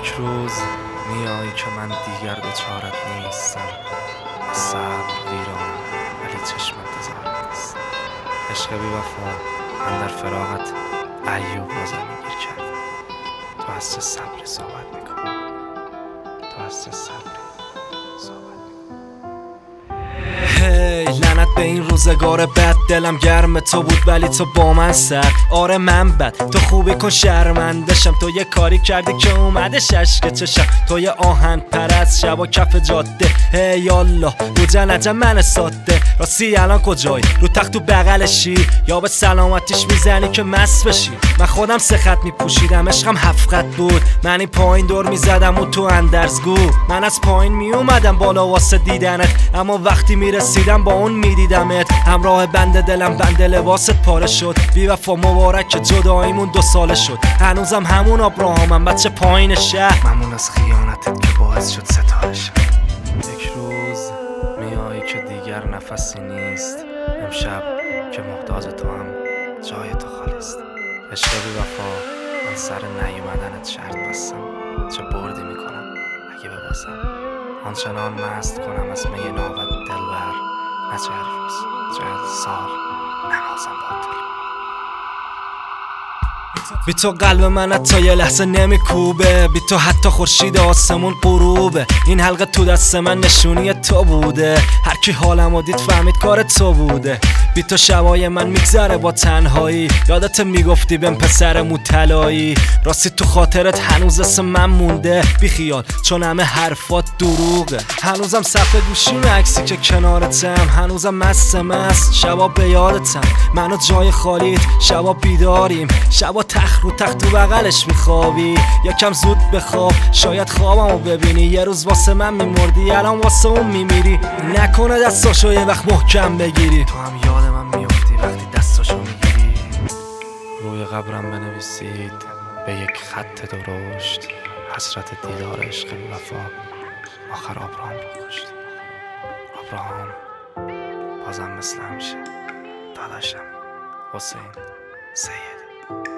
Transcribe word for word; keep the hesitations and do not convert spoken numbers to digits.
یک روز میایی که من دیگر دچارت نیستم. صبر ویرانم ولی چشم انتظارت نیست. عشق بی وفا من در فراقت ایوب را زمین گیر کردم. تو از چه صبری صحبت میکنی؟ تو از چه صبری صحبت هی hey, لعنت به این روزگار بد، دلم گرم تو بود ولی تو با من سرد. آره من بد، تو خوبی کن شرمندشم. تو یه کاری کردی که اومده ششک چشم. تو یه آهن پرست شب و کف جاده. هی hey, یالله رو جنجم من ساده. راستی الان کجایی؟ رو تخت تو بغلشی یا به سلامتیش میزنی که مست بشی؟ من خودم سه خط میپوشیدم، عشقم هفت خط بود. من این پایین دور میزدم و تو اندرزگو. من از پایین میومدم بالا واسه دیدنت، اما وقتی میرسیدم با اون میدیدمت. همراه بند دلم بند لباست پاره شد. بی وفا مبارک که جداییمون دو ساله شد. هنوزم همون ابراهامم بچه پایین شهر. ممنون از خیانتت که باعث شد ستاره شد. یک روز میایی که دیگر نفسی نیست. امشب که محتاج تو هم جای تو خالی است. عشق بی وفا من سر نیومدنت شرط بستم. چه بردی میکنم اگه ببازم. آنچنان مست کنم از می ناوت دلبر، نه چهل روز چهل سال نمازم باطل. بی تو قلب من حتی یه لحظه نمیکوبه. بی تو حتی خورشید آسمون غروبه. این حلقه تو دست من نشونی تو بوده. هر کی حالمو دید فهمید کار تو بوده. بی تو شبای من میگذره با تنهایی. یادت میگفتی بهم پسر مو طلایی. راستی تو خاطرت هنوز اسم من مونده. بی خیال چون همه حرفات دروغه. هنوزم صفحه گوشیم عکسی که کنارتم. هنوزم مست مست شبا به یادتم. منو جای خالیت شبا بیداریم. شبا تخت رو تخت تو بغلش میخوابی. یکم زود بخواب شاید خوابمو ببینی. یه روز واسه من میمردی الان واسه اون میمیری. نکنه دستاشو یه وقت محکم بگیری. تو هم یاد من میافتی وقتی دستاشو میگیری. روی قبرم بنویسید به یک خط درشت. حسرت دیدار عشق بی وفا آخر ابراهام رو کشت. ابراهام بازم مثل همیشه داداشم حسین سید.